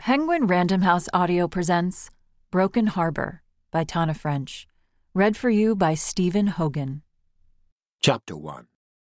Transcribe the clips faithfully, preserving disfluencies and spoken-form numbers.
Penguin Random House Audio presents Broken Harbor by Tana French. Read for you by Stephen Hogan. Chapter one.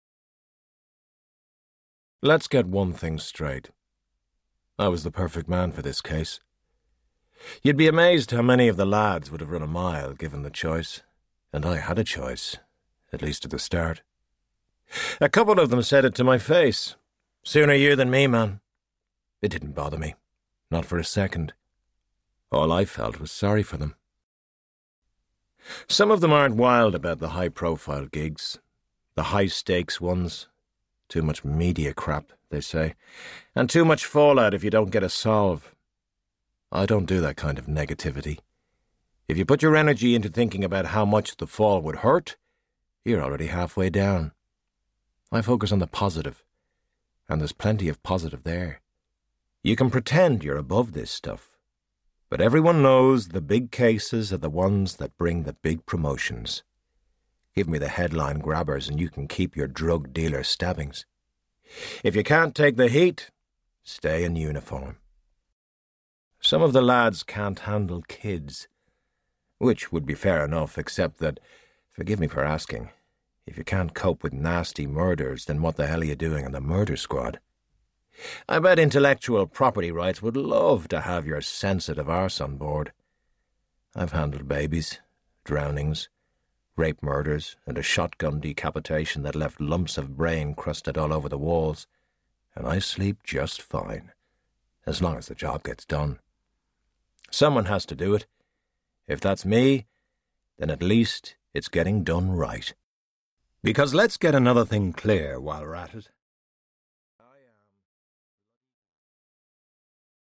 Let's get one thing straight. I was the perfect man for this case. You'd be amazed how many of the lads would have run a mile given the choice. And I had a choice, at least at the start. A couple of them said it to my face. Sooner you than me, man. It didn't bother me. Not for a second. All I felt was sorry for them. Some of them aren't wild about the high-profile gigs, the high-stakes ones. Too much media crap, they say, and too much fallout if you don't get a solve. I don't do that kind of negativity. If you put your energy into thinking about how much the fall would hurt, you're already halfway down. I focus on the positive, and there's plenty of positive there. You can pretend you're above this stuff, but everyone knows the big cases are the ones that bring the big promotions. Give me the headline grabbers and you can keep your drug dealer stabbings. If you can't take the heat, stay in uniform. Some of the lads can't handle kids, which would be fair enough, except that, forgive me for asking, if you can't cope with nasty murders, then what the hell are you doing on the murder squad? I bet intellectual property rights would love to have your sensitive arse on board. I've handled babies, drownings, rape murders, and a shotgun decapitation that left lumps of brain crusted all over the walls, and I sleep just fine, as long as the job gets done. Someone has to do it. If that's me, then at least it's getting done right. Because let's get another thing clear while we're at it.